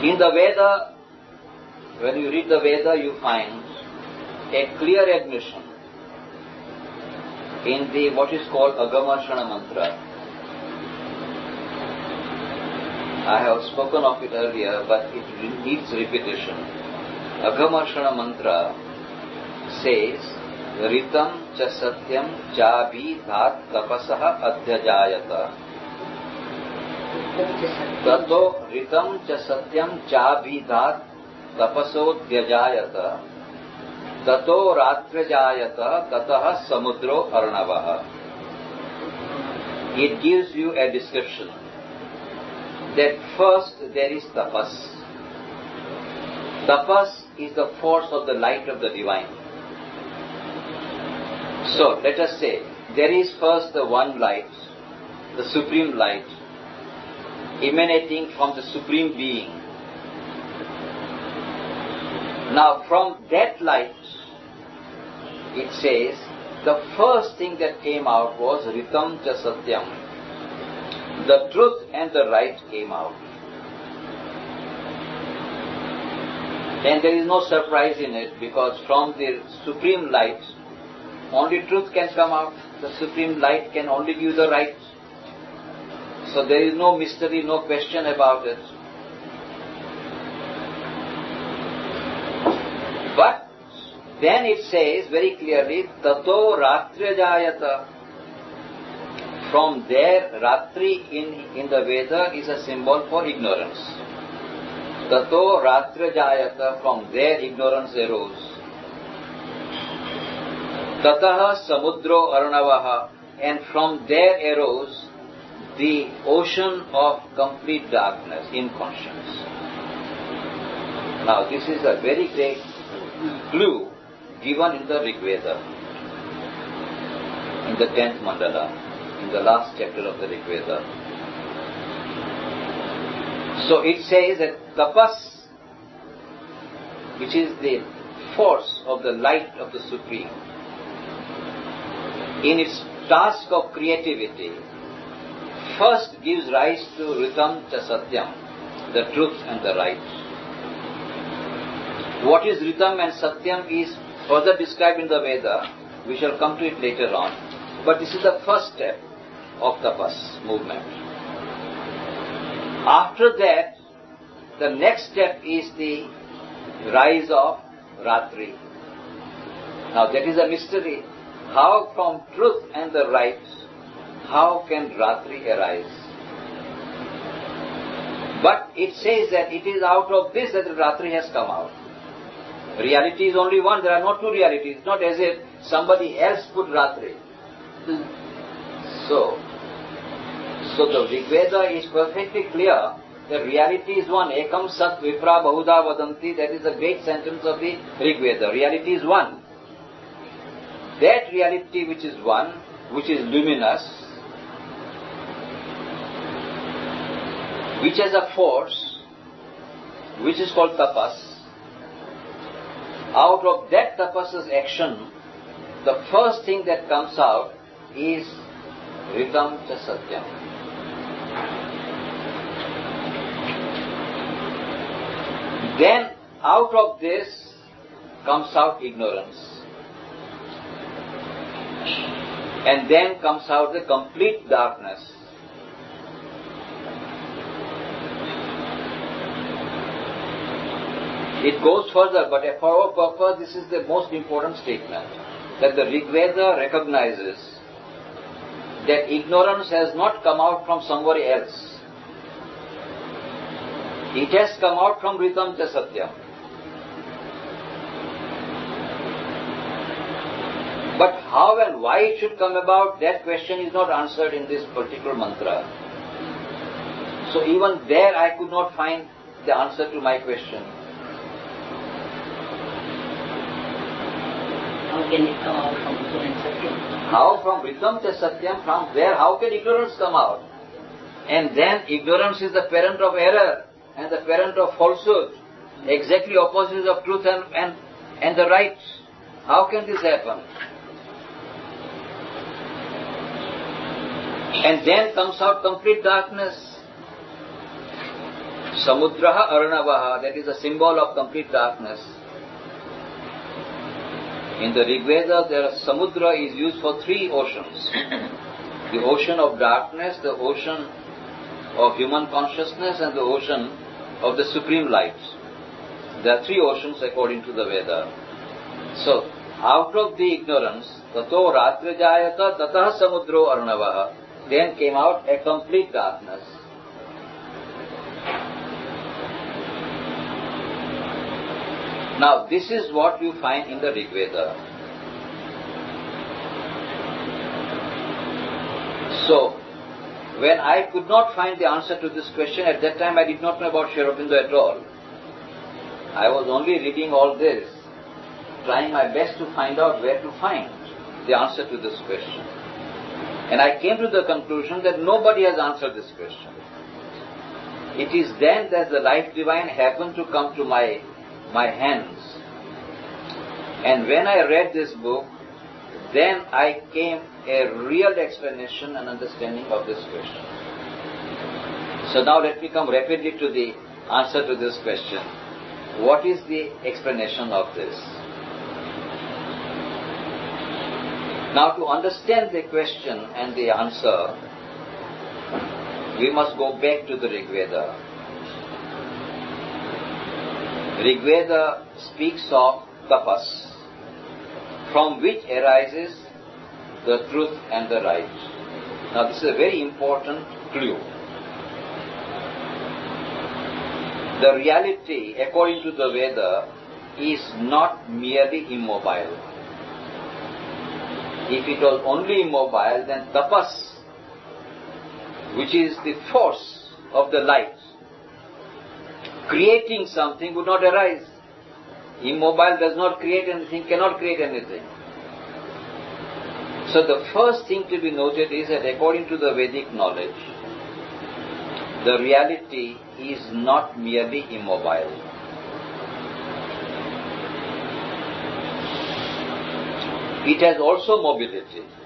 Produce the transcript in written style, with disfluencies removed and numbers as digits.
In the Veda, when you read the Veda, you find a clear admission in the what is called Agamarshana mantra. I have spoken of it earlier, but it needs repetition. Agamarshana mantra says, Ritam cha satyam cha bhi dhat tapasaha adhyajayata. Tato ritam cha satyam cha bhi dhat tapasodhyajayata. Tato ratrajayata tataha samudro arnavaha. It gives you a description that first there is tapas. Tapas is the force of the light of the divine. So, let us say, there is first the one light, the supreme light, emanating from the supreme being. Now, from that light, it says, the first thing that came out was Ritam cha Satyam. The truth and the right came out. And there is no surprise in it, because from the supreme light, only truth can come out. The supreme light can only give the right. So there is no mystery, no question about it. But then it says very clearly, Tato Ratrajayata. From there, Ratri in the Veda is a symbol for ignorance. Tato Ratrajayata, from there ignorance arose. Tataha Samudro Arnavaha, and from there arose the ocean of complete darkness, inconscience. Now this is a very great clue given in the Rig Veda, in the 10th mandala, in the last chapter of the Rig Veda. So it says that tapas, which is the force of the light of the Supreme, in its task of creativity, first gives rise to Ritam cha Satyam, the truth and the right. What is Ritam and Satyam is further described in the Veda. We shall come to it later on. But this is the first step of tapas movement. After that, the next step is the rise of Ratri. Now that is a mystery. How from truth and the right, how can Ratri arise? But it says that it is out of this that the Ratri has come out. Reality is only one, there are no two realities. It's not as if somebody else put Ratri. So the Rig Veda is perfectly clear that reality is one. Ekam sat vipra bahuda vadanti, that is the great sentence of the Rig Veda. Reality is one. That reality which is one, which is luminous, which has a force, which is called tapas, out of that tapas's action, the first thing that comes out is Ritam cha Satyam. Then out of this comes out ignorance. And then comes out the complete darkness. It goes further, but for our purpose, this is the most important statement, that the Rig Veda recognizes that ignorance has not come out from somebody else. It has come out from Ritam cha Satyam. But how and why it should come about, that question is not answered in this particular mantra. So even there I could not find the answer to my question. How can it come out from Ritam and Satyam? How from Ritam cha Satyam? From where? How can ignorance come out? And then ignorance is the parent of error and the parent of falsehood, exactly opposites of truth and the right. How can this happen? And then comes out complete darkness. Samudraha Arnavaha, that is a symbol of complete darkness. In the Rig Veda, Samudra is used for three oceans. The ocean of darkness, the ocean of human consciousness, and the ocean of the supreme light. There are three oceans according to the Veda. So, out of the ignorance, tato ratrajayata tatah samudro arnavaha, then came out a complete darkness. Now, this is what you find in the Rig Veda. So, when I could not find the answer to this question, at that time I did not know about Sri Aurobindo at all. I was only reading all this, trying my best to find out where to find the answer to this question. And I came to the conclusion that nobody has answered this question. It is then that the life divine happened to come to my hands. And when I read this book, then I came a real explanation and understanding of this question. So now let me come rapidly to the answer to this question. What is the explanation of this? Now to understand the question and the answer, we must go back to the Rig Veda. Rig Veda speaks of tapas, from which arises the truth and the right. Now this is a very important clue. The reality, according to the Veda, is not merely immobile. If it was only immobile, then tapas, which is the force of the light, creating something would not arise. Immobile does not create anything, cannot create anything. So the first thing to be noted is that according to the Vedic knowledge, the reality is not merely immobile. It has also mobility.